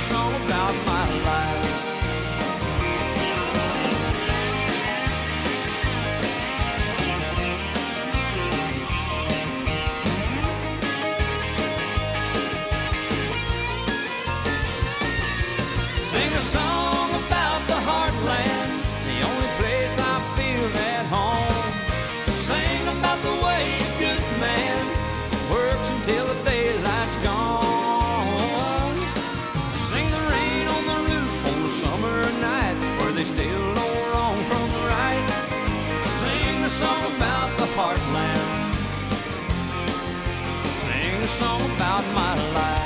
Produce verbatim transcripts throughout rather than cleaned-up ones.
song about my life. Sing a song about the heartland, the only place I feel at home. Sing about the way a good man works until the daylight's gone. Sing the rain on the roof on the summer night, where they still know wrong from right. Sing the song about the heartland. Sing a song about my life.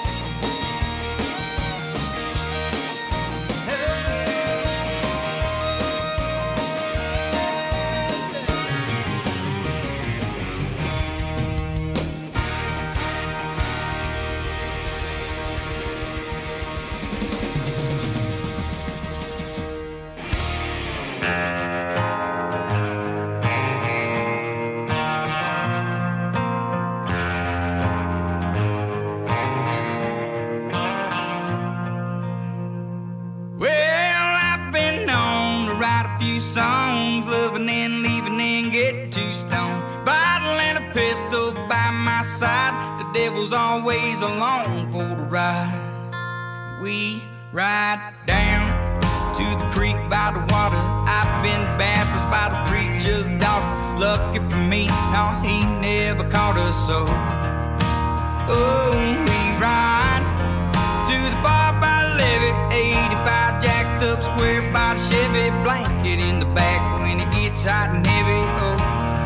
Songs, loving and leaving and get too stoned. Bottle and a pistol by my side. The devil's always along for the ride. We ride down to the creek by the water. I've been baptized by the preacher's daughter. Lucky for me, no, he never caught us so. Oh, we ride to the bar by the levee, eighty-five jacked up square by the Chevy, blanket in the back when it gets hot and heavy. Oh,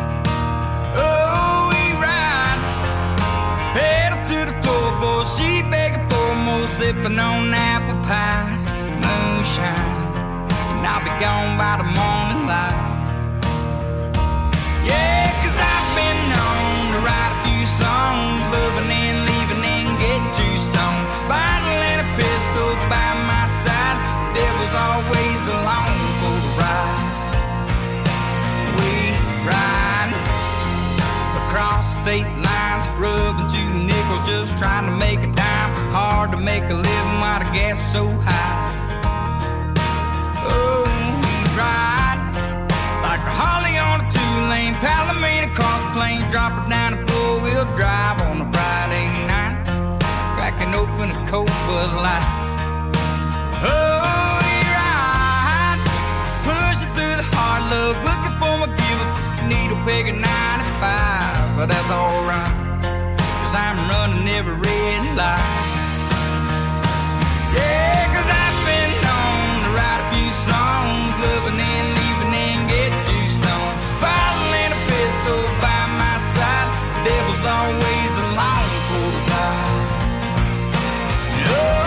oh, we ride, pedal to the floorboard, she begging for more, sipping on apple pie, moonshine, and I'll be gone by the morning light. Yeah, 'cause I've been known to write a few songs, loving and leaving and get too stoned. Bottle and a pistol by my side, devil's always along for the ride. We ride across state lines, rubbing two nickels, just trying to make a dime. Hard to make a living while the gas is so high. Oh, we ride like a Harley on a two-lane Palomino cross plane, drop it down a four-wheel drive on a Friday night, cracking open a cold Buzz Light. Oh, we ride, pushing through the hard luck, looking for my giver, needle peg at ninety-five, but that's alright, 'cause I'm running every red light. Yeah, 'cause I've been known to write a few songs, loving and leaving and get too stoned. Bottle and a pistol by my side, devil's always along for the ride. Oh,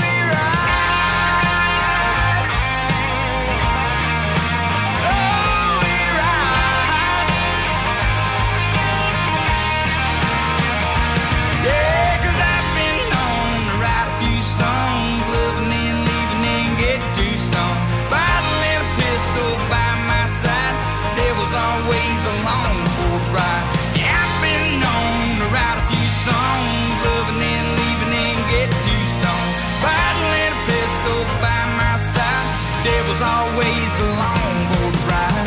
always along for the ride. Yeah, I've been known to write a few songs, loving and leaving and get too stoned. Bottle and a pistol by my side, devil's always along for the ride.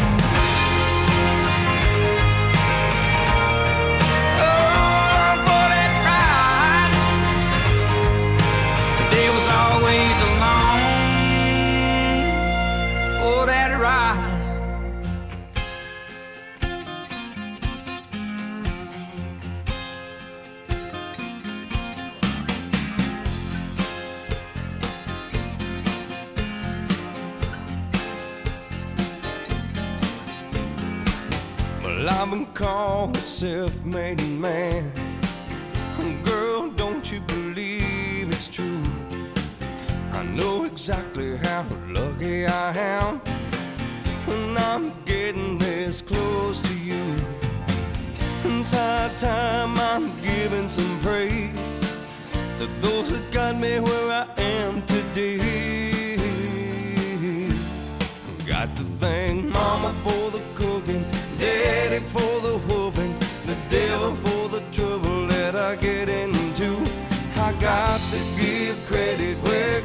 Oh, for that ride, the devil's always along for that ride. I've been called a self-made man. Girl, don't you believe it's true? I know exactly how lucky I am when I'm getting this close to you. It's high time I'm giving some praise to those that got me where I am today. Got to thank Mama for the cooking, Daddy for the whooping, the devil for the trouble that I get into. I got to give credit where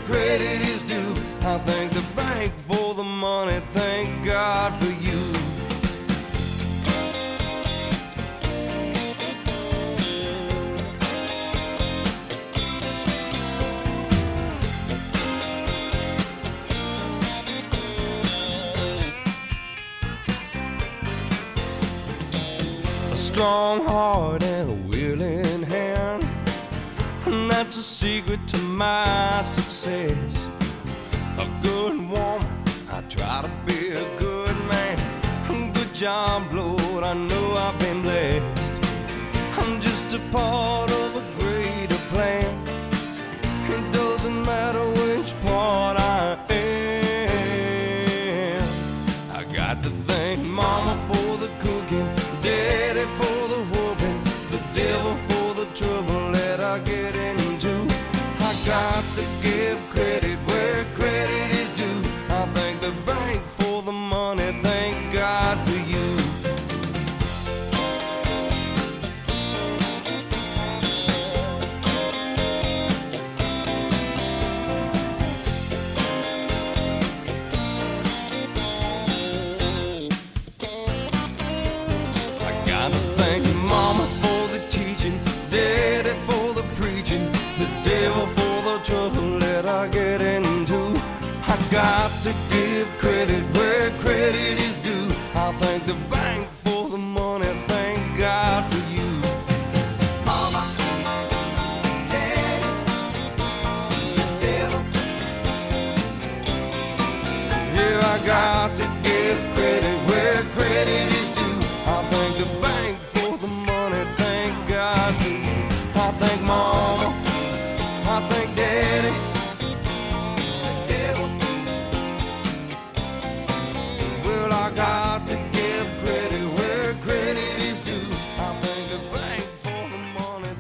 a strong heart and a willing hand. And that's a secret to my success. A good woman, I try to be a good man. Good job, Lord, I know I've been blessed. I'm just a part of a greater plan. It doesn't matter which part I am. I got to thank Mama for the cooking, Daddy for the whooping, the devil for the trouble that I get into. I got to give credit where credit is due. I thank the bank for the money, thank God for you. Got to give credit where credit is due. I thank the bank for the money, thank God for you. Mama, Daddy, the devil. Yeah, I got to give credit where credit is due. I thank the bank for the money, thank God for you. I thank Mama, I thank Daddy. I got to give credit where credit is due. I thank the bank for the money,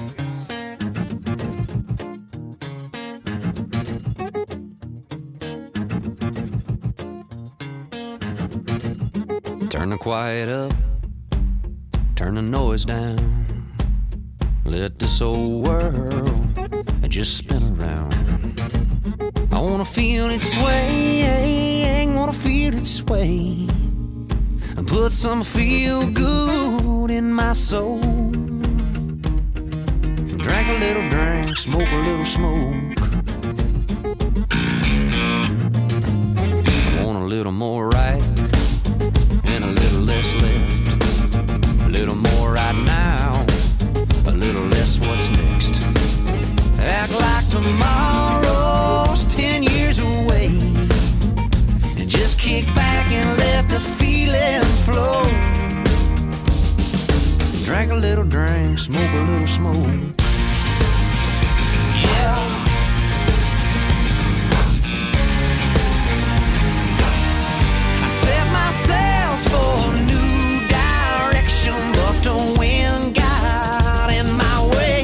thank you. Turn the quiet up, turn the noise down. Let this old world just spin around. I wanna feel it sway, wanna feel it sway, and put some feel good in my soul. Drink a little drink, smoke a little smoke. I want a little more right and a little less left. A little more right now, a little less what's next. Act like tomorrow's ten years away, and just kick back and let the feeling flow. Drink a little drink, smoke a little smoke. Yeah. I set my sails for a new direction, but the wind got in my way.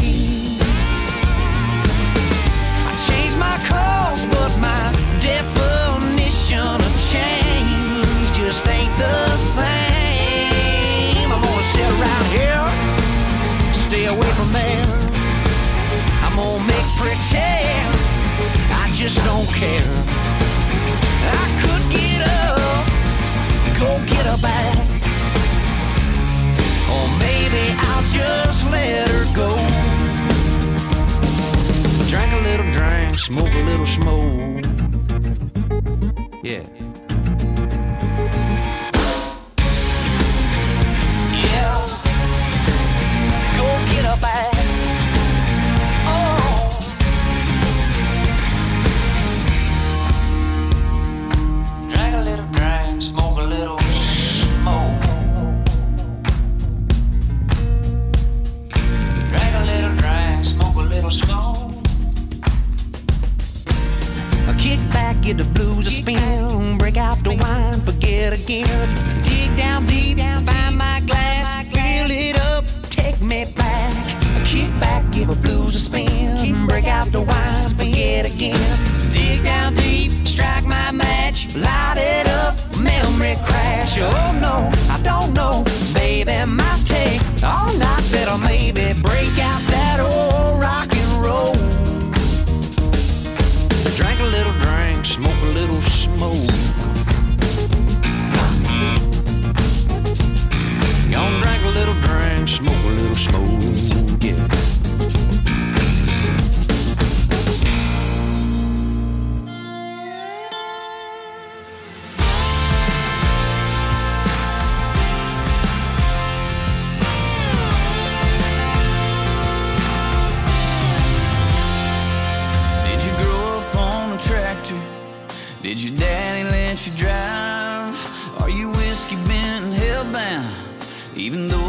My course, but my definition of change just ain't the same. I'm gonna sit around here, stay away from there. I'm gonna make pretend I just don't care. I could get up, go get her back, or maybe I'll just let her go. Drink a little drink, smoke a little smoke. Yeah. Yeah. Go get her back. Oh. Drink a little drink, smoke a little smoke. Drink a little drink, smoke a little smoke. Kick back, get the blues a spin, break out the wine, forget again. Dig down deep, find my glass, fill it up, take me back. Kick back, give a blues a spin, break out the wine, forget again. Dig down deep, strike my match, light it up, memory crash. Oh no, I don't know, baby, might take all night, better maybe break out that old rock and roll. Drink a little drink, smoke a little smoke. Gonna drink a little drink, smoke a little smoke. Yeah.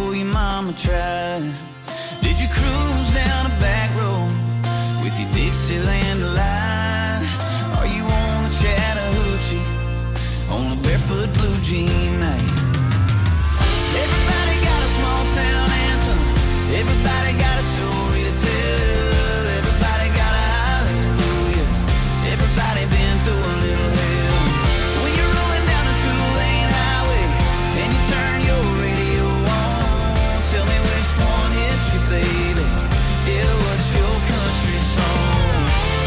know your mama tried? Did you cruise down a back road with your Dixieland delight? Are you on the Chattahoochee on a barefoot blue jean night? Everybody got a small town anthem. Everybody got a story to tell. Everybody got a hallelujah. Everybody been through a little hell. When you're rolling down a two-lane highway and you turn your radio on, tell me which one hits you, baby. Yeah, what's your country song?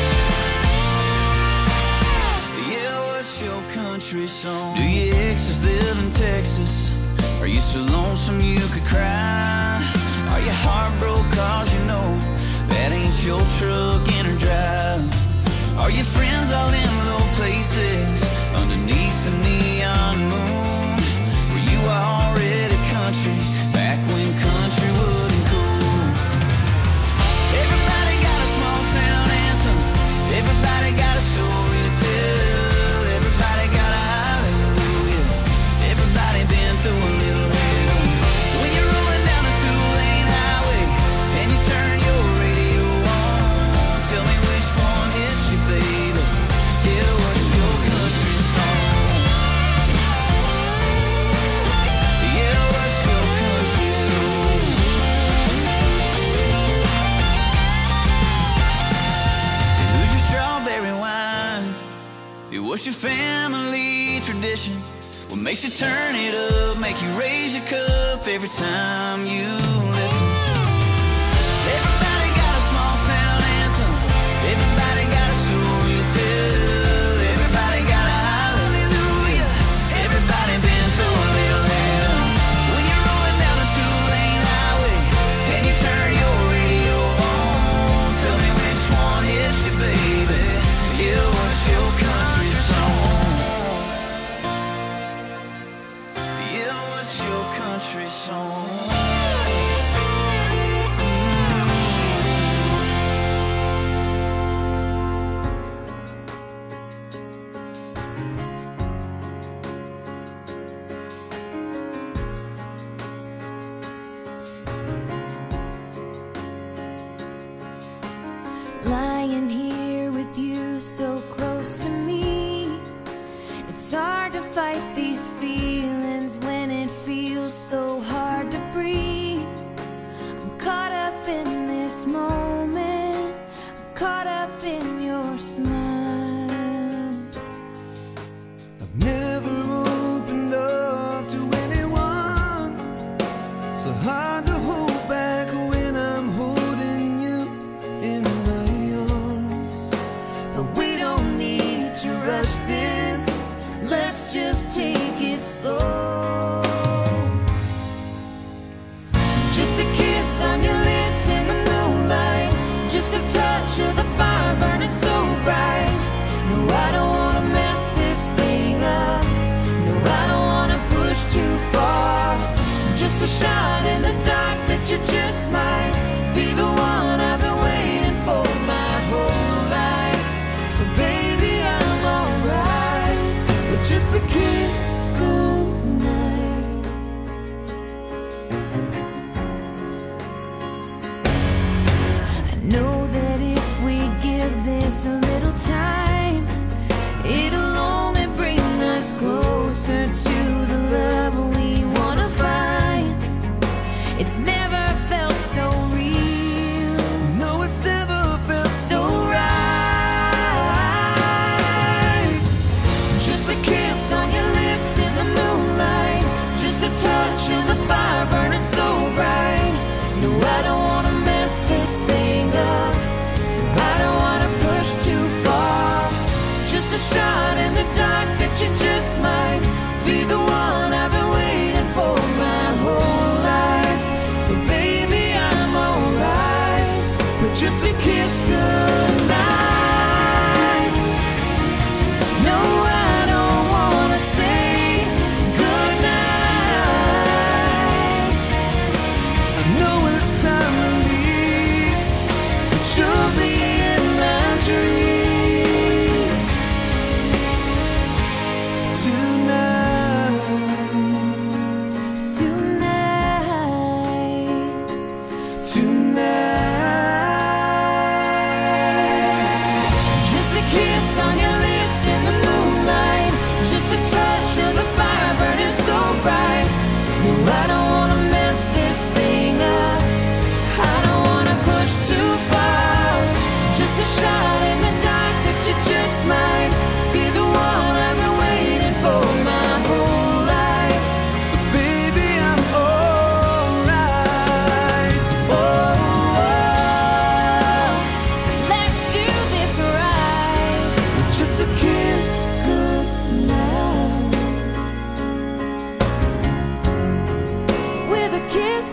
Yeah, what's your country song? Do your exes live in Texas? Are you so lonesome you could cry? Are you heartbroken cause you know that ain't your truck in or drive? Are your friends all in low places underneath the neon moon? Were you already country back when country wasn't cool? Everybody got a small town anthem. Everybody got a story to tell. Everybody got a hallelujah. Everybody been through a little hell. When you're rolling down a two-lane highway and you turn your radio on, tell me which one hits you, baby. Yeah, what's your country song? Yeah, what's your country song? Who's your strawberry wine? Yeah, what's your family tradition? What makes you turn it up, make you raise your cup every time you listen? Everybody got a small town anthem. Everybody got a story to tell. Everybody got a hallelujah. Everybody been through a little hell. When you're rolling down a two-lane highway and you turn your radio on, tell me which one hits you, baby. Yeah, what's your country song? Yeah, what's your country song? Lying here with you so close to me, it's hard to fight these feelings when it feels so hard to breathe. I'm caught up in this moment, I'm caught up in your smile. I've never opened up to anyone, so hard to hold back when I'm holding you in my arms. But we don't need to rush this, let's just take it slow. Just a kiss on your lips in the moonlight, just a touch of the fire burning so bright. No, I don't wanna mess this thing up, no, I don't wanna push too far. Just a shot in the dark that you just might be the one I've been waiting for my whole life. So baby, I'm alright with just a kiss goodnight. I know that if we give this a little time, it'll only bring us closer to the love we wanna find. It's never felt so real. No, it's never felt so So right. Just a kiss on your lips in the moonlight, just a touch of the fire burning so bright. No, I don't wanna mess this thing up, I don't wanna push too far. Just a shot in the dark that you just might be the one I've been waiting for my whole life. So baby, kiss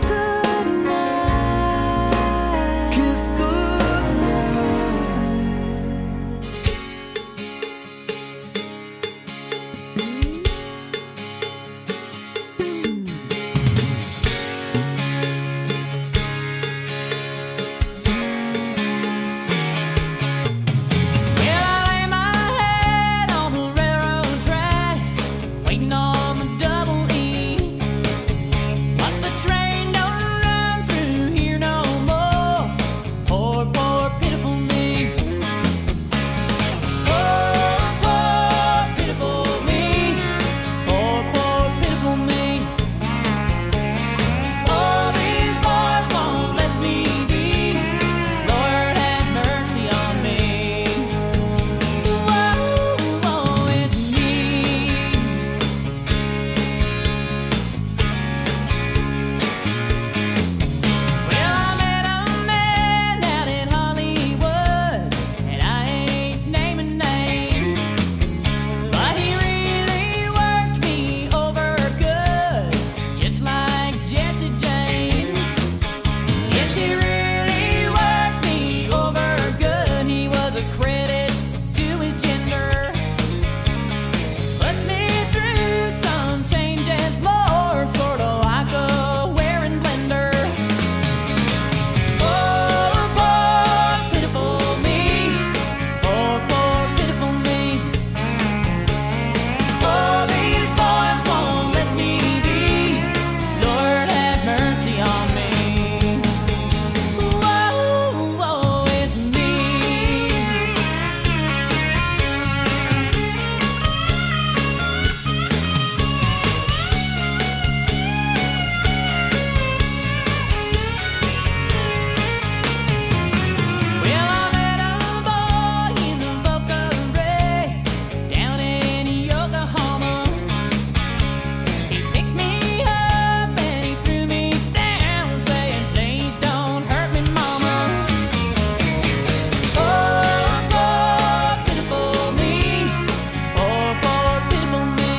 goodnight. Kiss goodnight. Well, I lay my head on the railroad track, waiting on the double E. But the train don't run through here no more. Poor, poor, pitiful me. Poor, poor, pitiful me. Poor, poor, pitiful me. All these boys won't let me be. Lord have mercy on me. Whoa, whoa, it's me. Well, I met a man out in Hollywood, and I ain't naming names, but he really worked me over good, just like Jesse James. Yes, he really worked me over good. He was a credit to his gender. Put me through some changes, Lord, sort of like a wearing blender. Poor, poor, pitiful me. Poor, poor, pitiful me. All these boys won't let me be. Lord have mercy on me. Whoa, whoa, it's me. Well, I met a boy in the Boca Raton, down in Yokohama. He picked me up and he threw me down, saying, "Please don't hurt me, mama." Poor, poor, pitiful me. Poor, poor, pitiful me.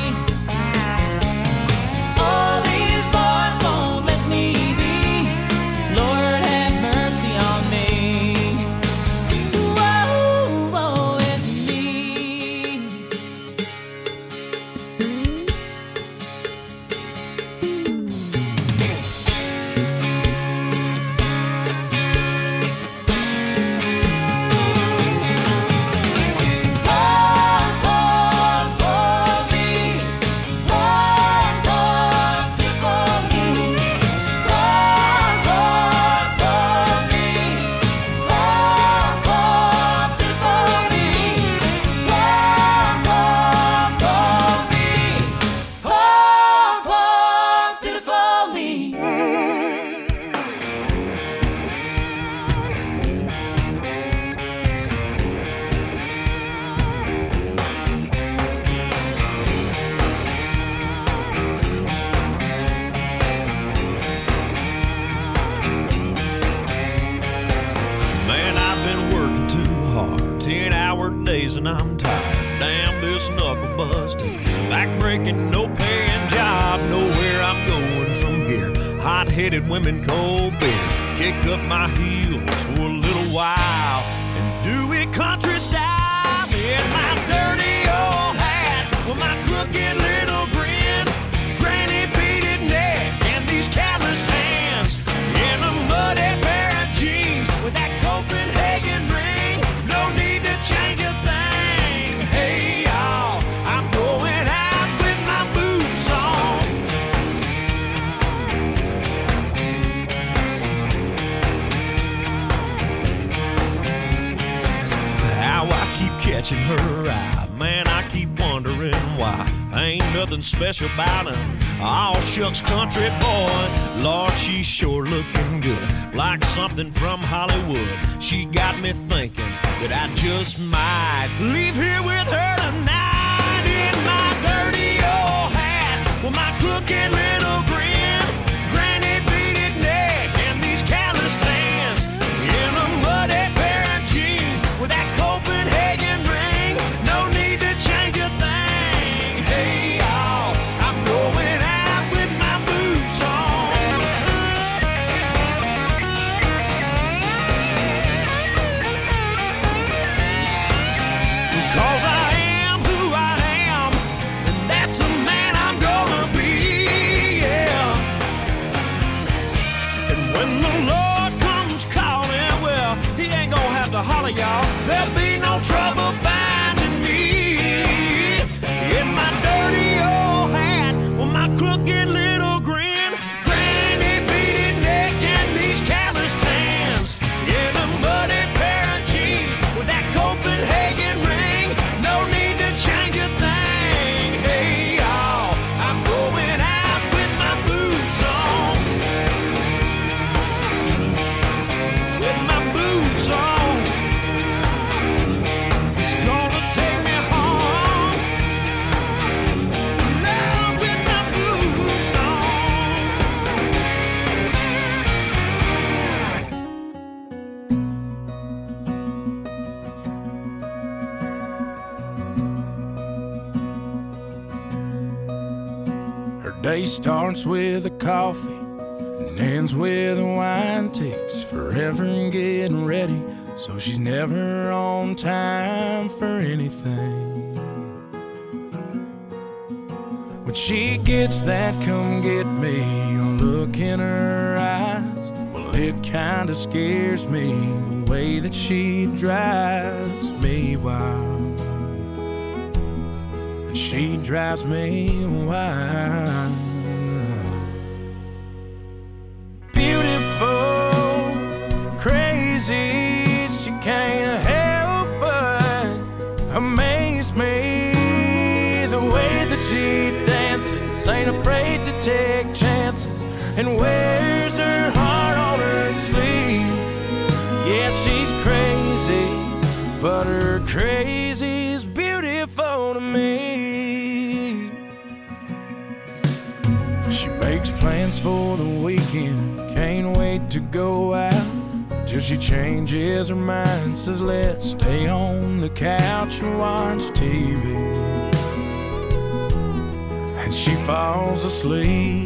All these boys won't let me be. Lord have mercy on me. Whoa, whoa, it's me. Poor, poor, poor me. Poor, poor, pitiful me. Poor, poor, poor me. Poor, poor, pitiful me. Poor, poor, poor me. Poor, poor, pitiful me. Man, I've been working too hard, ten hour days and I'm tired. Damn this knuckle busting, back breaking, no paying job. Know where I'm going from here. Hot headed women, cold beer. Kick up my heels for a little while and do it country style. In my dirty old hat with my crooked little grin, granny beaded neck and these calloused hands, in a muddy pair of jeans with that Copenhagen ring. No need to change a thing. Hey y'all, I'm going out with my boots on. How I keep catching her eye, man, I keep wondering why. Ain't nothing special about her. All shucks country boy. Lord, she's sure looking good, like something from Hollywood. She got me thinking that I just might leave here with her tonight. In my dirty old hat with my crooked little grin, granny beaded neck and these calloused hands, in a muddy pair of jeans with that Copenhagen ring. No need to change a thing. Hey y'all, I'm going out with my boots on. When the Lord comes calling, well, he ain't gonna have to holler, y'all. There'll be no trouble finding me. In my dirty old hat, with my crooked little grin, granny beaded neck and these callous hands. In a muddy pair of jeans with that Copenhagen ring, no need to change a thing. Hey y'all, I'm going out with my boots on, with my boots on. It's gonna take me home now with my boots on. Her day starts with a coffee and ends with a wine. Takes forever in getting ready, so she's never on time for anything. When she gets that come get me look in her eyes, well, it kinda scares me the way that she drives me wild. And she drives me wild. Beautiful, crazy, she can't help but amaze me. The way that she dances, ain't afraid to take chances, and wears her heart on her sleeve. Yeah, she's crazy, but her crazy's beautiful to me. She makes plans for the weekend, can't wait to go out, till she changes her mind, says let's stay on the couch and watch T V. And she falls asleep.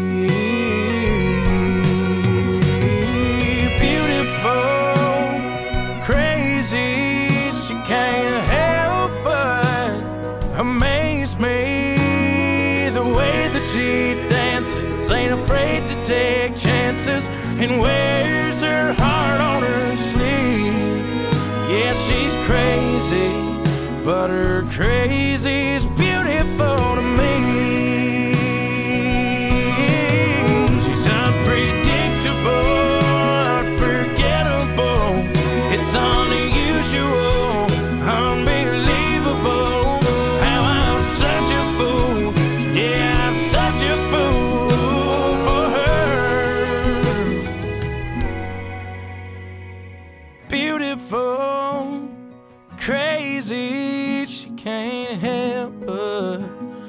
Beautiful, crazy, she can't help but amaze me. The way that she dances, ain't afraid to take chances, and wears her heart on her sleeve. Yeah, she's crazy, but her crazy's beautiful to me. She's unpredictable, unforgettable. It's unusual, unbelievable, how I'm such a fool. Yeah, I'm such a fool for her. Beautiful, crazy, she can't help but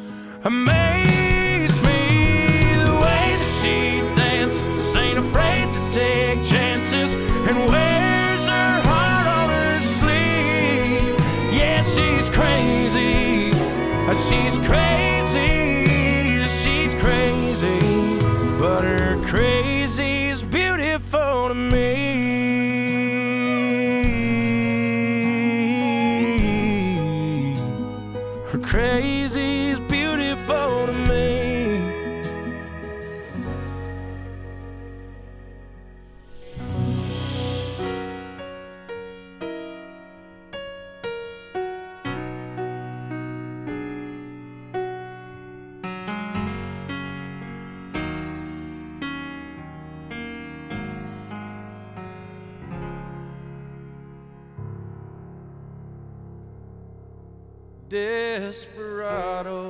amaze me. The way that she dances, ain't afraid to take chances, and wears her heart on her sleeve. Yeah, she's crazy, she's crazy, she's crazy, but her crazy's beautiful to me. Her crazy's beautiful to me. Desperado,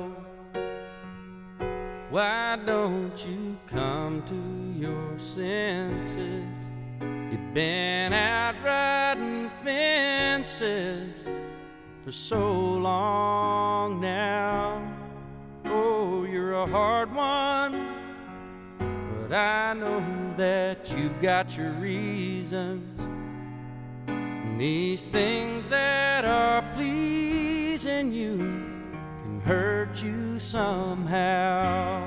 why don't you come to your senses? You've been out riding fences for so long now. Oh, you're a hard one, but I know that you've got your reasons. And these things that are pleasing you can hurt you somehow.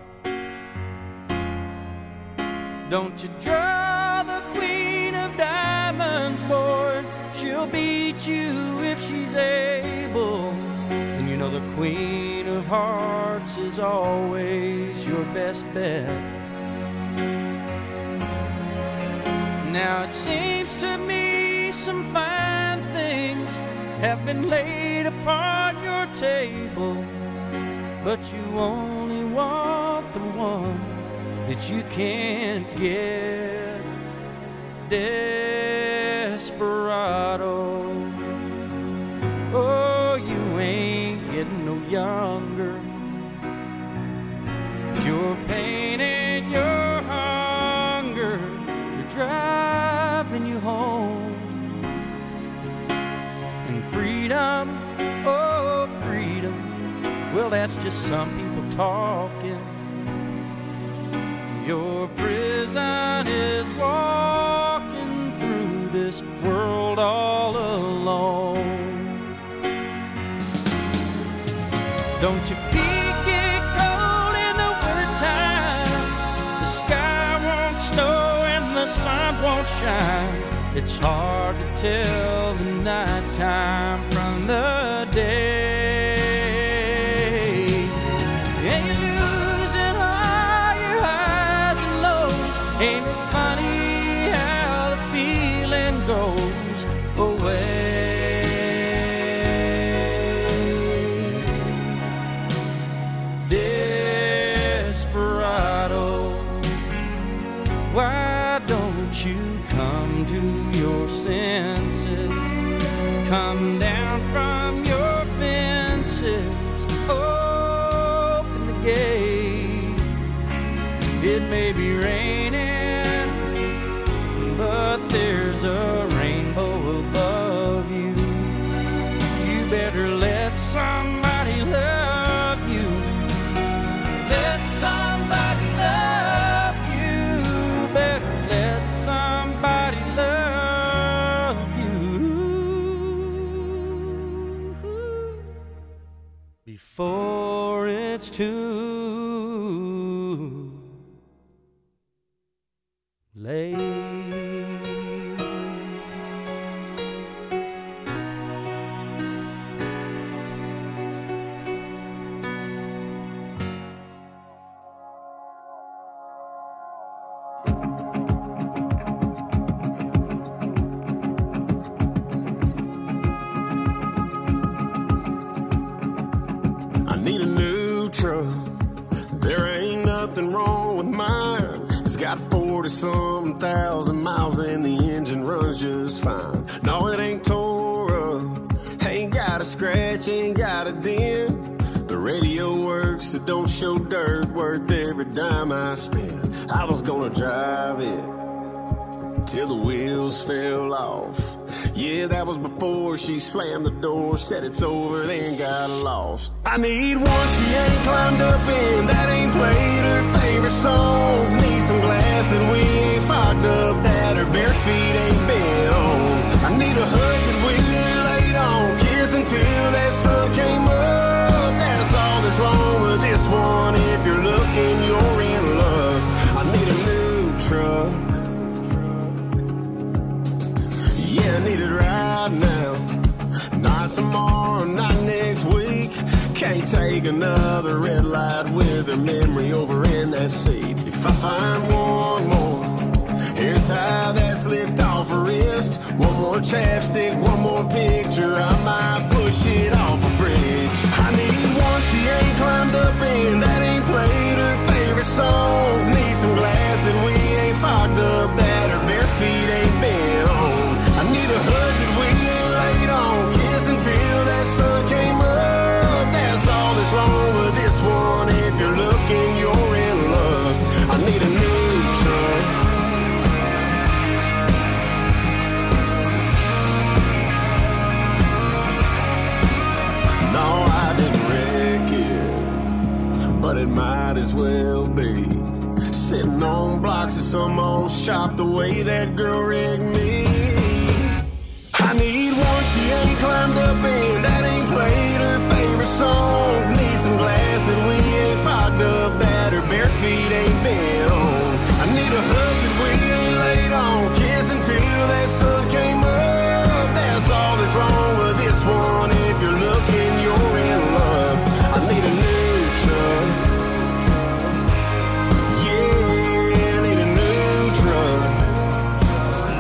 Don't you draw the queen of diamonds, boy. She'll beat you if she's able. And you know the queen of hearts is always your best bet. Now it seems to me some fine things have been laid upon your table, but you only want the ones that you can't get. Desperado, oh, you ain't getting no younger. Your pain and your hunger are driving you home. And freedom, oh freedom, well that's just some people talking. Your prison is walking through this world all alone. Don't your feet get cold in the wintertime? The sky won't snow and the sun won't shine. It's hard to tell the nighttime from the day. And you're losing all your highs and lows. Ain't it funny how the feeling goes away? Desperado, why don't you come to your senses? Come down from your fences, open the gate. It may be raining, but there's a rainbow above you. You better let somebody love you. Let somebody love you. Better let somebody love you before it's too late. I need a new truck. There ain't nothing wrong with mine. It's got forty-some thousand miles and the engine runs just fine. No, it ain't tore up, ain't got a scratch, ain't got a dent. The radio works, it don't show dirt, worth every dime I spend. I was gonna drive it till the wheels fell off. Yeah, that was before she slammed the door, said it's over, then got lost. I need one she ain't climbed up in, that ain't played her favorite songs. Need some glass that we ain't fogged up, that her bare feet ain't been on. I need a hood that we laid on, kiss until that sun came up. That's all that's wrong with this one. If you're looking, you're in love. I need a new truck. Yeah, I need it right now. Not tomorrow, not next week. Can't take another red light with her memory over in that seat. If I find one more hair tie that slipped off her wrist, one more chapstick, one more picture, I might push it off a bridge. I need one she ain't climbed up in, that ain't played her favorite songs. Need some glass that we ain't fogged up, that her bare feet ain't been on. I need a hood that we ain't laid on, kiss until that sun came up. That's all that's wrong with this one. If you're looking, you're in love. I need a new truck. No, I didn't wreck it, but it might as well be. Sitting on blocks of some old shop the way that girl rigged me. I need one she ain't climbed up in, that ain't played her favorite songs. Need some glass that we ain't fogged up, that her bare feet ain't been on. I need a hood that we ain't laid on, kiss until that sun came up. That's all that's wrong with this one. If you're looking, you're in love. I need a new truck. Yeah, I need a new truck.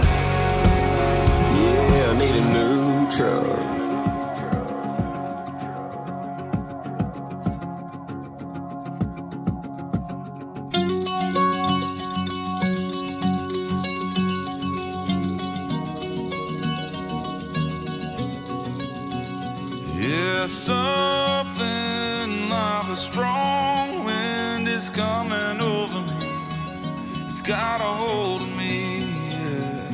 There's something like a strong wind is coming over me. It's got a hold of me, yeah.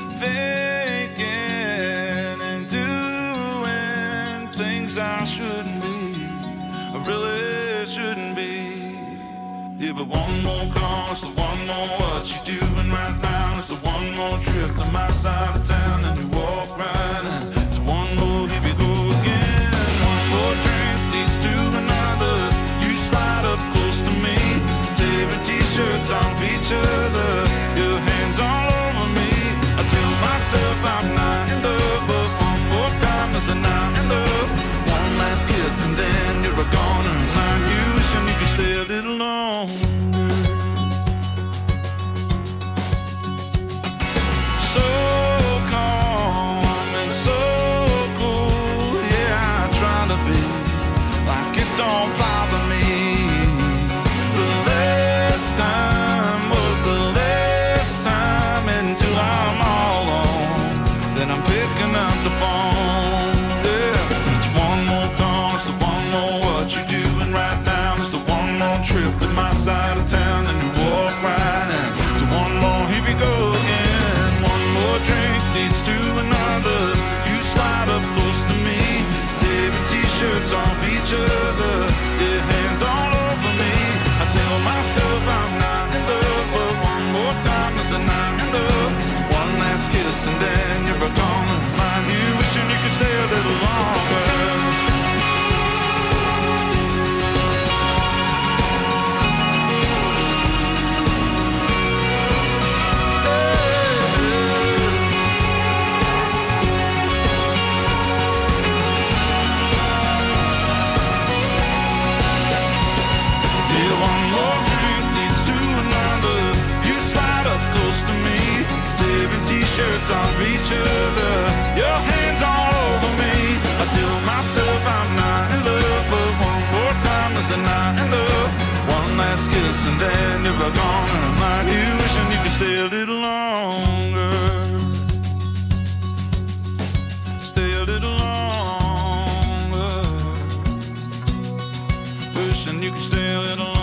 Thinking and doing things I shouldn't be, I really shouldn't be. Yeah, but one more call, it's the one more what you doing right now. It's the one more trip to my side of town, and you walk right in. It's one more, here we go again. One more drink leads to another. You slide up close to me, tearing t-shirts off each other, your hands all over me. I tell myself I'm not in love, but one more time is a not in love. One last kiss and then you're a goner. Like you wishing you could stay a little longer. So calm and so cool, yeah, I try to be like it don't bother me. The last time was the last time until I'm all alone. Then I'm picking up the phone, yeah. It's one more call, it's the one more what you doing right now. It's the one more trip to my side of town, and you walk right in. It's one more, here we go again. One more drink leads to another. You slide up close to me, tearing t-shirts off each other, your hands all over me. I tell myself I'm not in love, but one more time is a not in love. One last kiss and then you're gone. Mind you wishing you could stay a little longer. One more drink leads to another. You slide up close to me, tearing t-shirts off each other, your hands all over me. I tell myself I'm not in love, but one more time is a not in love. One last kiss and then you're gone. And I'm like you wishing you could stay a little longer. Stay a little longer. Wishing you could stay a little longer.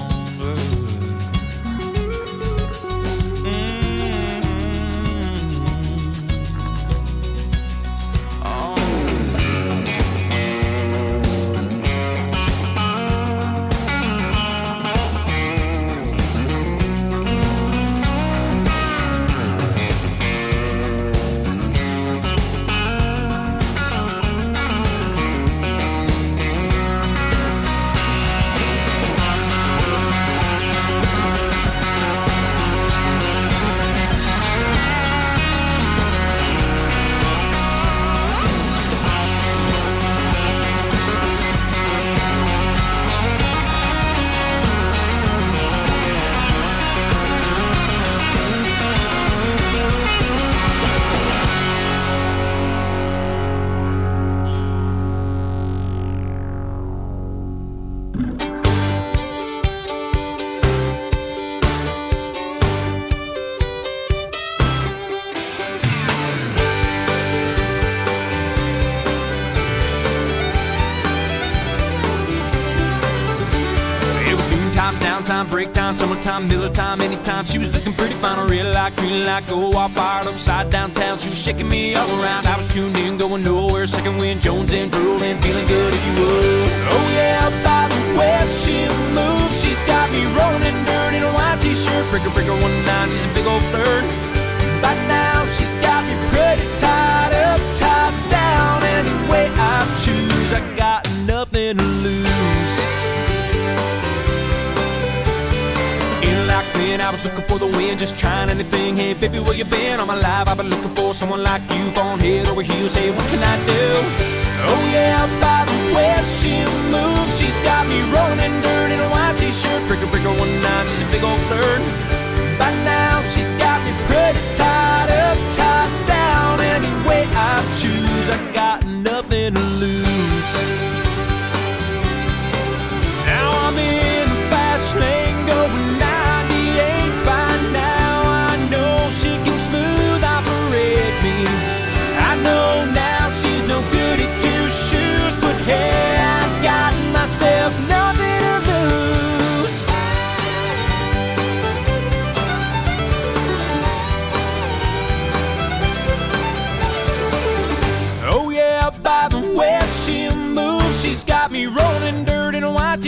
Break time, summertime, Miller time, anytime. She was looking pretty fine, real like, green like, go all fired upside downtown. She was shaking me all around. I was tuned in, going nowhere. Second wind, Jones and drooling, feeling good if you would. Oh yeah, by the way she moves, she's got me rolling in dirt in a white t-shirt. Breaker, breaker, one nine, she's a big old flirt. By now, she's got me pretty tied up, tied down. Any way I choose, I got nothing to lose. Like then I was looking for the wind, just trying anything. Hey baby, where you been all my life? I've been looking for someone like you, falling head over heels. Hey, what can I do? Oh yeah, by the way she moves, she's got me rolling in dirt in a white t-shirt. Breaker, breaker, one nine, she's a big old flirt. By now she's got me pretty tied up, tied down. Any way I choose, I got nothing to lose. Now I'm in the fast lane going ninety-eight. By now I know she can smooth operate me. I know now she's no good at two shoes, but hey,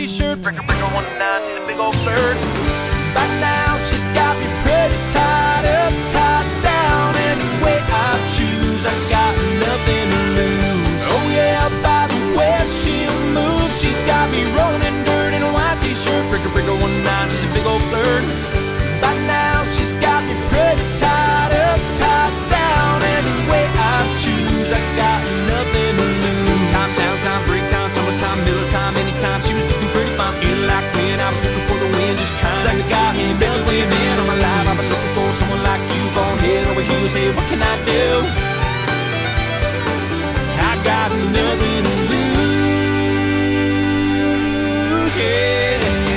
t-shirt, breaker, breaker, one nine in a big old third. By now she's got me pretty tied up, tied down. Any way I choose, I got nothing to lose. Oh yeah, by the way she moves, she's got me rolling in dirt in a white t-shirt, breaker, breaker, one nine in a big old third. By now she's got me pretty tied up, tied down. Any way I choose, I got nothing to lose. Time, downtime, break time, summertime, middle time, anytime. She was looking pretty fine, feeling like when I was looking for the wind, just trying like a guy in bed with me. All my life I was looking for someone like you, gone head over heels. Hey, what can I do? I got nothing to lose, yeah.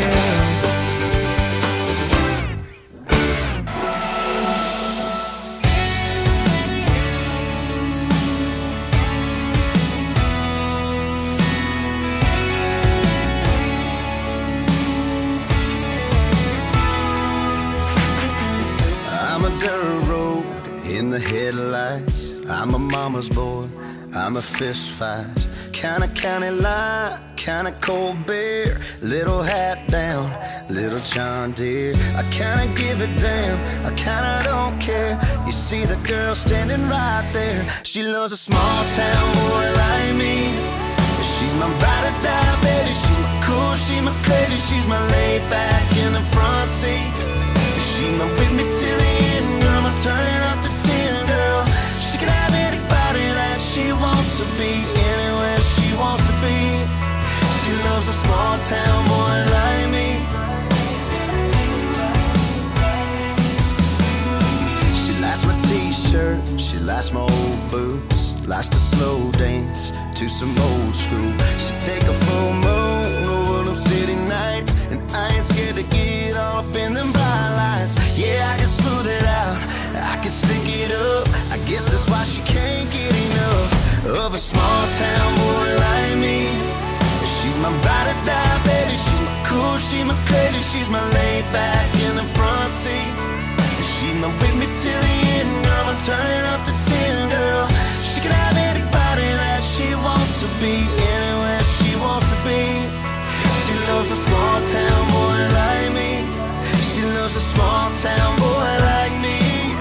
In the headlights, I'm a mama's boy, I'm a fist fight. Kinda county line, kinda cold beer. Little hat down, little John Deere. I kinda give a damn, I kinda don't care. You see the girl standing right there. She loves a small town boy like me. She's my ride or die, baby. She's my cool, she's my crazy. She's my laid back in the front seat. She's my with me till the end, girl. I'm turning up the ten, girl. She can have anybody that she wants to be, anywhere she wants to be. She loves a small town boy like me. She likes my t-shirt, she likes my old boots, likes to slow dance to some old school. She take a full moon over them city nights, and I ain't scared to get all up in them bright lights. Yeah, I can smooth it out, I can stick it up. I guess that's why she can't get enough of a small town boy like me. She's my ride or die, baby. She's my cool, she's my crazy. She's my laid back in the front seat. She's my with me till the end, girl. I'm turning up the ten, girl. She can have anybody that she wants to be, anywhere she wants to be. She loves a small town boy like me. She loves a small town boy like me.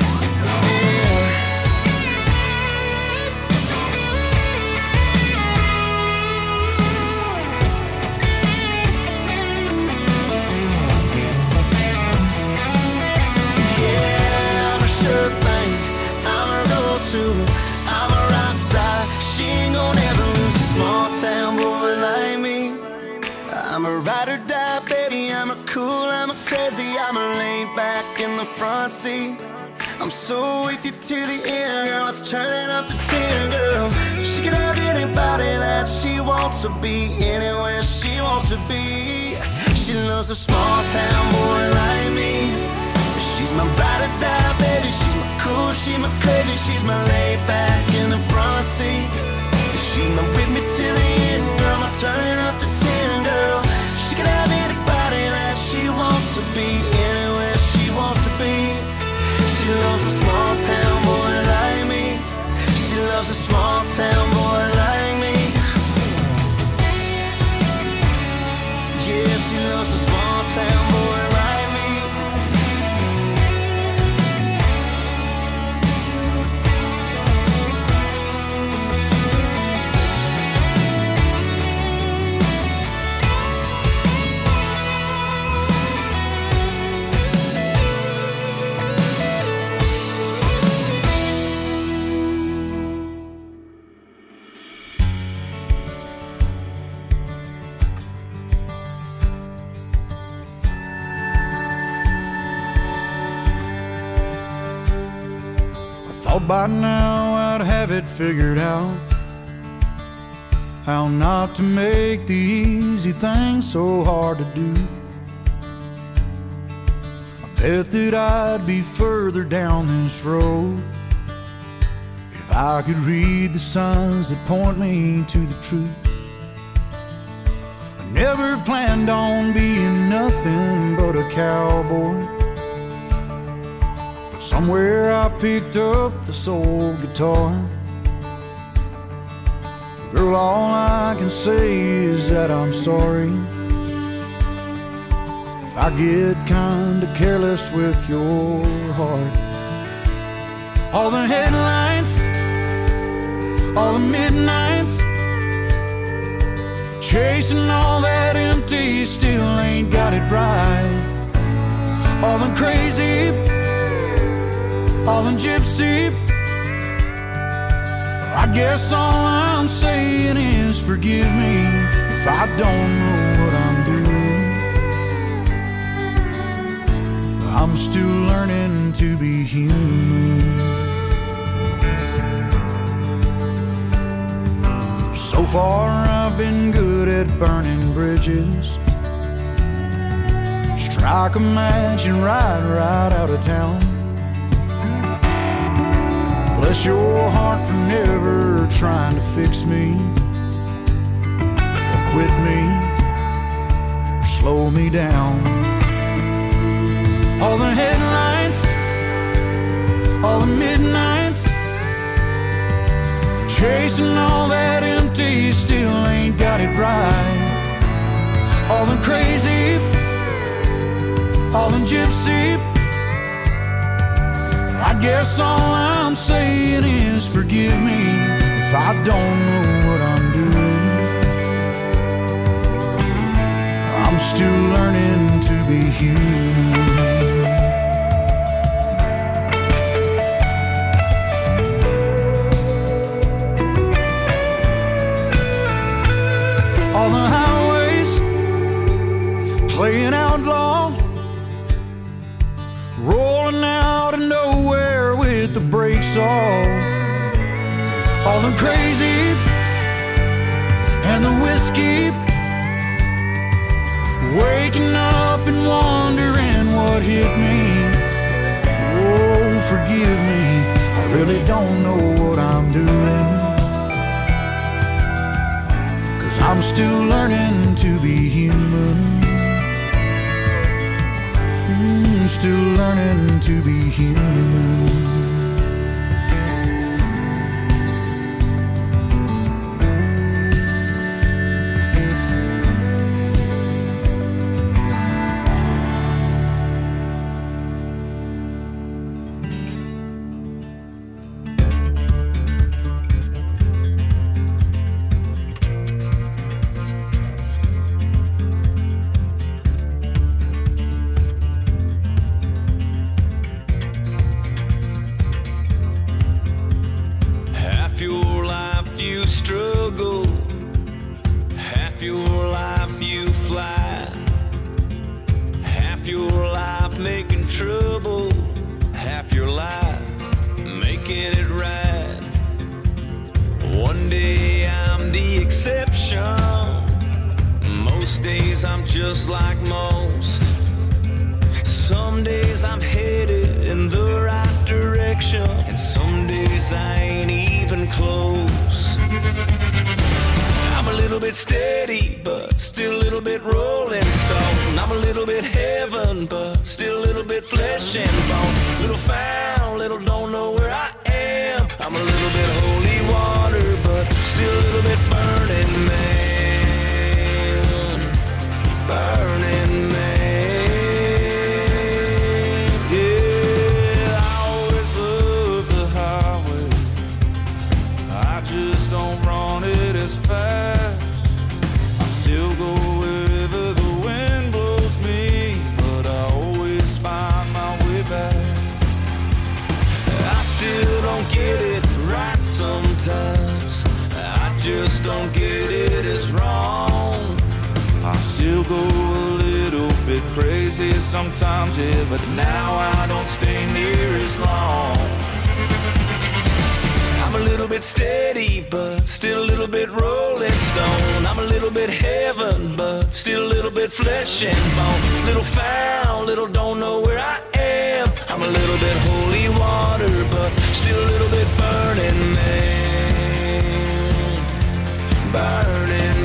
I'm a rock star, she ain't gonna ever lose a small town boy like me. I'm a ride or die, baby, I'm a cool, I'm a crazy, I'm a laid back in the front seat. I'm so with you to the end, girl, let's turn it up to ten, girl. She can have anybody that she wants to be, anywhere she wants to be. She loves a small town boy like me. She's my ride or die, baby. She's my cool, she's my crazy. She's my laid back in the front seat. She's my with me till the end, girl. I'm turning up the ten, girl. She can have anybody that she wants to be, anywhere she wants to be. She loves a small town boy like me. She loves a small town boy like me. Yeah, she loves a small town boy like me. Thought by now I'd have it figured out, how not to make the easy things so hard to do. I bet that I'd be further down this road if I could read the signs that point me to the truth. I never planned on being nothing but a cowboy, somewhere I picked up the soul guitar. Girl, all I can say is that I'm sorry if I get kinda careless with your heart. All the headlights, all the midnights, chasing all that empty, still ain't got it right. All the crazy, all the gypsy, I guess all I'm saying is forgive me if I don't know what I'm doing. I'm still learning to be human. So far I've been good at burning bridges. Strike a match and ride right out of town. Bless your heart for never trying to fix me, or quit me, or slow me down. All the headlights, all the midnights, chasing all that empty, still ain't got it right. All the crazy, all the gypsy, I guess all I'm saying is forgive me if I don't know what I'm doing. I'm still learning to be human. All the highways playing outlaw, rolling out of nowhere with the brakes off. All the crazy and the whiskey, waking up and wondering what hit me. Oh, forgive me, I really don't know what I'm doing, 'cause I'm still learning to be human. Still learning to be human. Sometimes, yeah, but now I don't stay near as long. I'm a little bit steady, but still a little bit rolling stone. I'm a little bit heaven, but still a little bit flesh and bone. Little foul, little don't know where I am. I'm a little bit holy water, but still a little bit burning man. Burning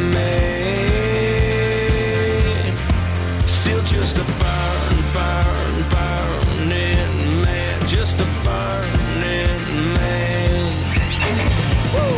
man. Still just a burn, burn, burning man. Just a burning man. Woo!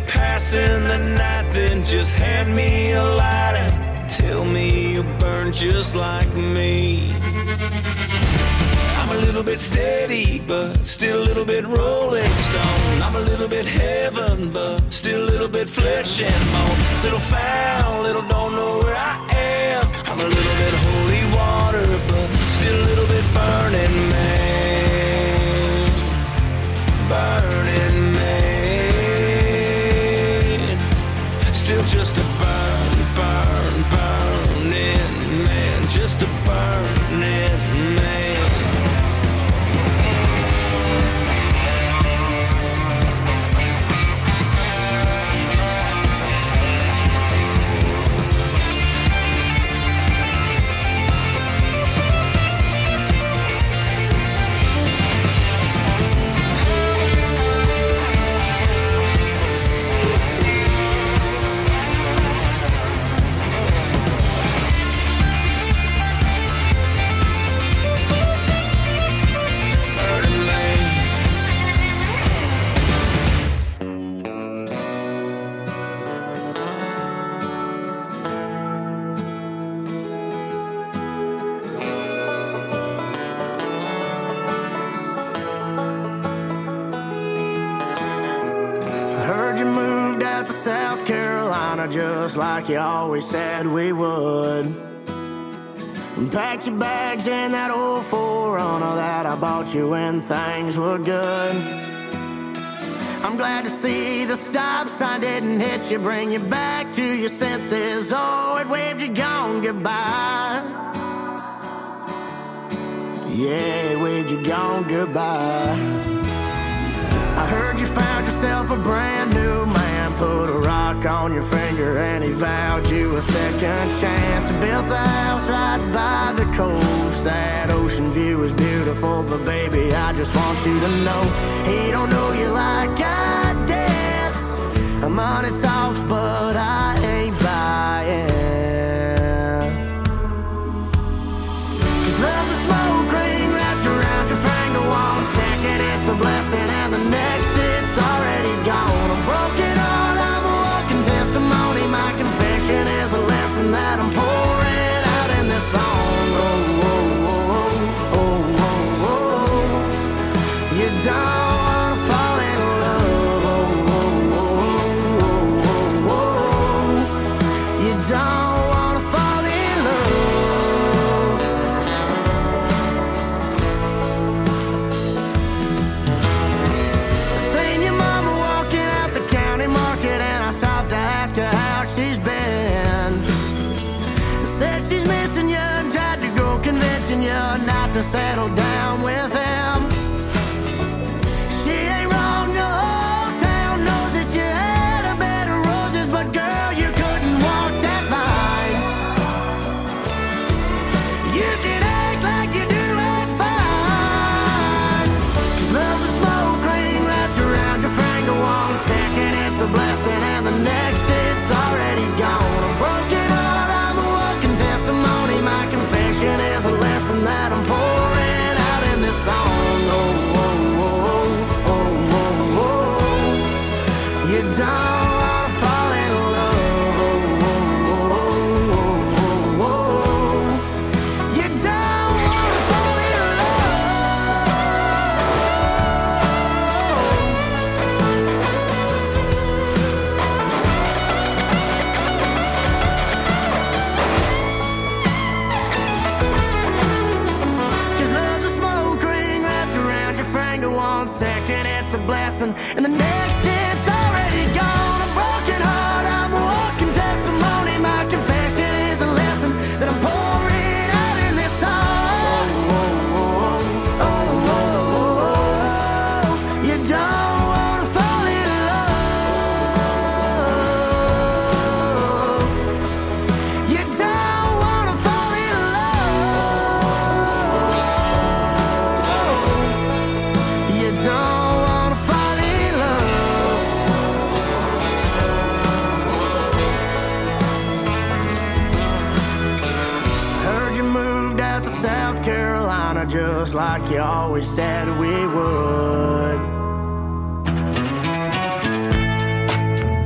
passing the night, then just hand me a lighter. Tell me you burn just like me. I'm a little bit steady, but still a little bit rolling stone. I'm a little bit heaven, but still a little bit flesh and bone. Little foul, little don't know where I am. I'm a little bit holy water, but still a little bit burning man. Burning man. Still just a burn, burn, burning man. Just a burning man. Just like you always said we would. And packed your bags in that old four runner that I bought you when things were good. I'm glad to see the stop sign didn't hit you, bring you back to your senses. Oh, it waved you gone goodbye. Yeah, it waved you gone goodbye. I heard you found yourself a brand new man. Put a rock on your finger and he vowed you a second chance. Built a house right by the coast. That ocean view is beautiful, but baby, I just want you to know he don't know you like I did. Money talks, but I ain't buying. Cause love's a smoke ring wrapped around your finger. One second it's a blessing and the next it's already gone. I'm broken. My confession is a lesson that I'm pouring out in this song. Oh, oh, oh, oh, oh, oh. You don't wanna fall in love. Oh, oh, oh, oh, oh, oh. You don't wanna fall in love. I seen your mama walking out the county market and I stopped to ask her how she's been. Said she's missing you and tried to go convincing you not to settle down with him. She ain't wrong, the whole town knows that you had a bed of roses, but girl, you couldn't walk that line. You can act like you do it fine. Cause love's a smoke ring wrapped around your finger. One second it's a blessing and the next it's already gone. A broken heart, I'm a walking testimony. My confession is a lesson that I'm pouring out in this song. Oh, oh, oh, oh, oh, oh. You don't wanna fall in love. Oh, oh, oh, oh, oh, oh. You don't wanna fall in second it's a blessing and the next it's already gone. A broken heart, I'm a walking testimony. My confession is a lesson that I'm pouring out in this song. Oh, oh, oh, oh, oh. You don't wanna fall in love. You don't wanna fall in love. You don't wanna fall in love. Heard you moved out to South Carolina just like you always said we would.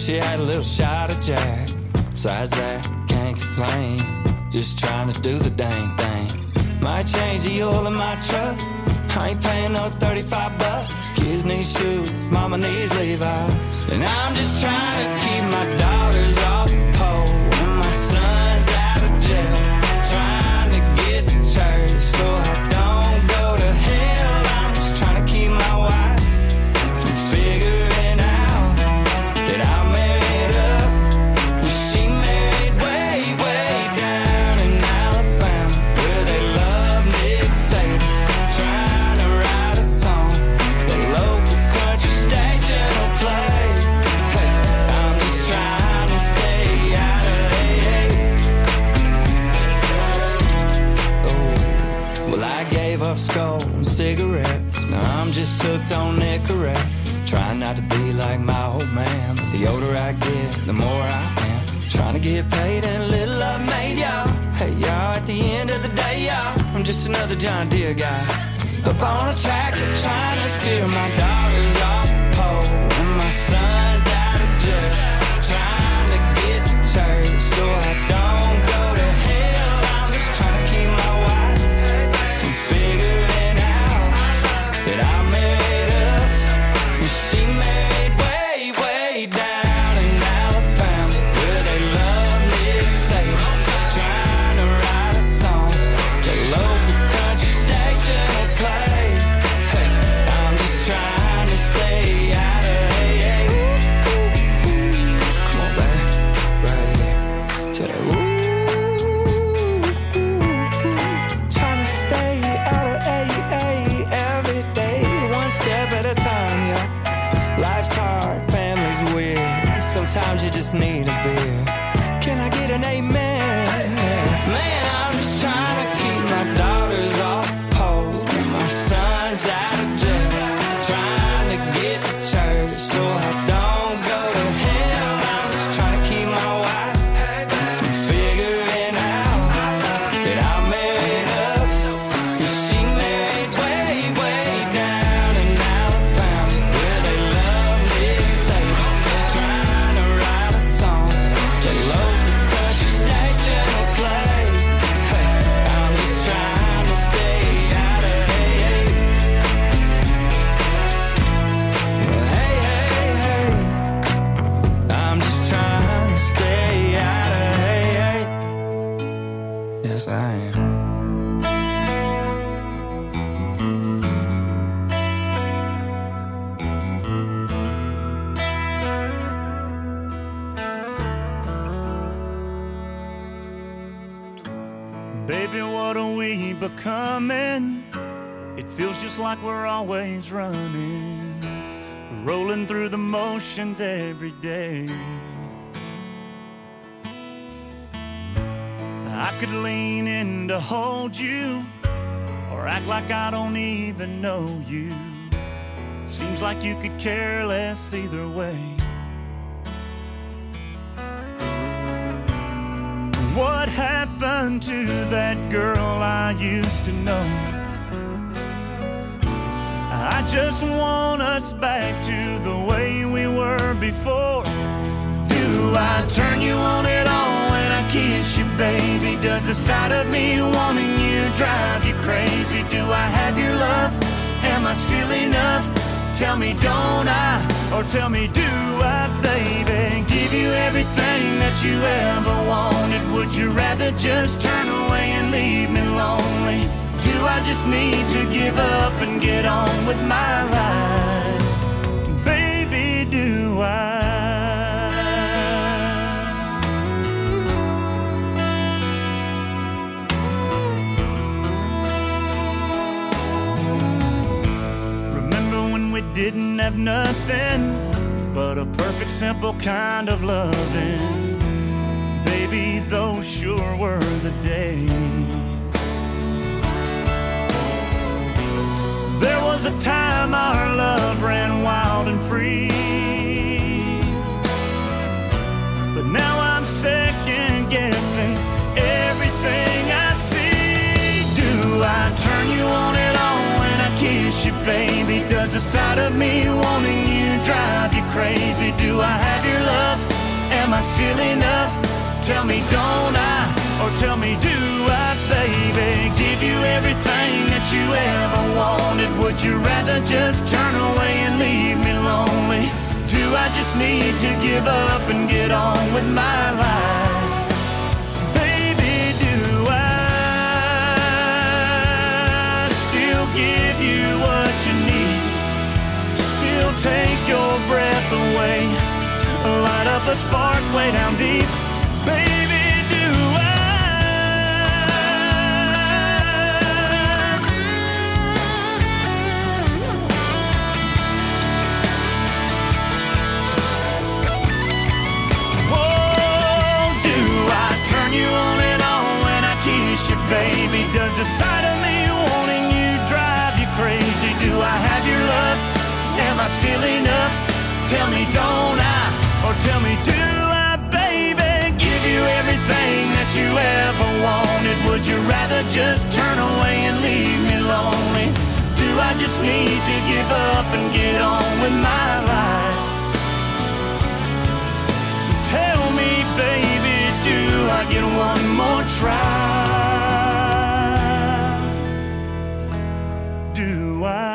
she had a little shot of Jack. Besides that, can't complain. Just trying to do the dang thing. Might change the oil in my truck. I ain't paying no thirty-five bucks. Kids need shoes, mama needs Levi's. And I'm just trying to keep my daughters off the pole and my son's out of jail. Trying to get to church so I don't go to hell. I'm just trying to keep my wife from figuring out that I married up and she married way, way down in Alabama, where they love Nick Saban. Trying to write a song the local country station will play. Hey, I'm just trying to stay out of A A. Oh, well, I gave up skull and cigarettes. Now I'm just hooked on Nicorette. Trying not to be like my old man, but the older I get, the more I am. Trying to get paid and a little love made, y'all. Hey, y'all, at the end of the day, y'all, I'm just another John Deere guy. Up on a tractor, trying to steer my daughters off the pole and my son's out of jail. Trying to get to church so I don't go to hell. I'm just trying to keep my wife from figuring out that I married up and she married way, way down in Alabama, where they love Nick Saban. Trying to write a song the local country station will play. Hey, I'm just trying to stay out of A A. Come on back, right here. Tell that ooh, ooh, ooh. Trying to stay out of A A every day, one step at a time, yeah. Life's hard, family's weird. Sometimes you just need a beer. Can I get an amen? Man, I'm just trying to keep my daughters off the pole and my son's out of jail. Trying to get to church so I don't go to hell. I'm just trying to keep my wife from figuring out that I married up and she married way, way down in Alabama, where they love Nick Saban. Trying to write a song the local country station will play. Hey, I'm just trying to stay out of A A. Well, hey, hey, hey, I'm just trying to stay out of A A. Yes, I am. Baby, what are we becoming? It feels just like we're always running, rolling through the motions every day. I could lean in to hold you, or act like I don't even know you. Seems like you could care less either way. What happened to that girl I used to know? I just want us back to the way we were before. Do I turn you on at all when I kiss you, baby? Does the sight of me wanting you drive you crazy? Do I have your love? Am I still enough? Tell me, don't I? Or tell me, do I, baby? Give you everything that you ever wanted. Would you rather just turn away and leave me lonely? Do I just need to give up and get on with my life? Baby, do I? We didn't have nothing but a perfect, simple kind of loving. Baby, those sure were the days. There was a time our love ran wild and free, but now I'm second guessing everything I see. Do I turn you on at all when I kiss you, baby? Does the sight of me wanting you drive you crazy. Do I have your love? Am I still enough? Tell me, don't I? Or tell me, do I, baby? Give you everything that you ever wanted. Would you rather just turn away and leave me lonely? Do I just need to give up and get on with my life? Baby, do I still give you what you need? Still take your breath away, light up a spark way down deep. Baby, do I? Oh, do I turn you on and on when I kiss you, baby? Does the sight of me wanting you drive you crazy? Do I have your love? Am I still enough? Tell me, don't I? Or tell me, do I, baby? Give you everything that you ever wanted. Would you rather just turn away and leave me lonely? Do I just need to give up and get on with my life? Tell me, baby, do I get one more try? Do I?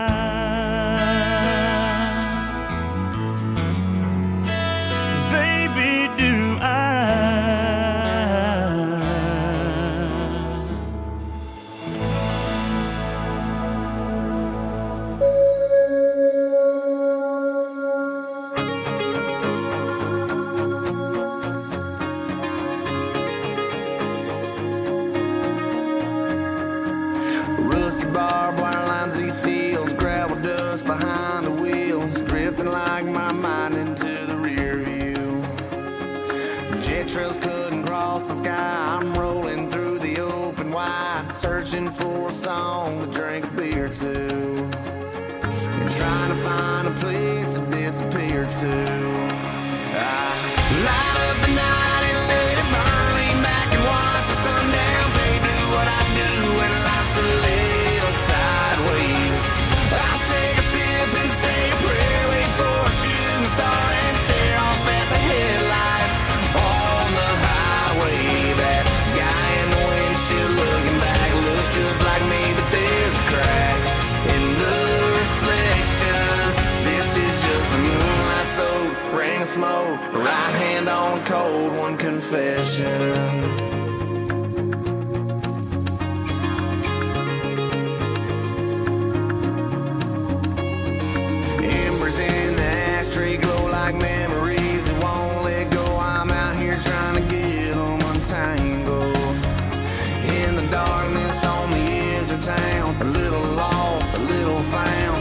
Trails couldn't cross the sky. I'm rolling through the open wide, searching for a song to drink a beer to, and trying to find a place to disappear to. I light up the night and let it burn, lean back and watch the sundown fade. Do what I do when life's a little sideways. I take a sip and say a prayer, wait for a shooting star and stare off at the headlights on the highway. That guy in the windshield looking back looks just like me, but there's a crack in the reflection. This is just a moonlight soaked ring of smoke, right hand on a cold one confession. Embers in the ashtray glow like memories that won't let go. I'm out here trying to get them untangled. In the darkness on the edge of town, a little lost, a little found.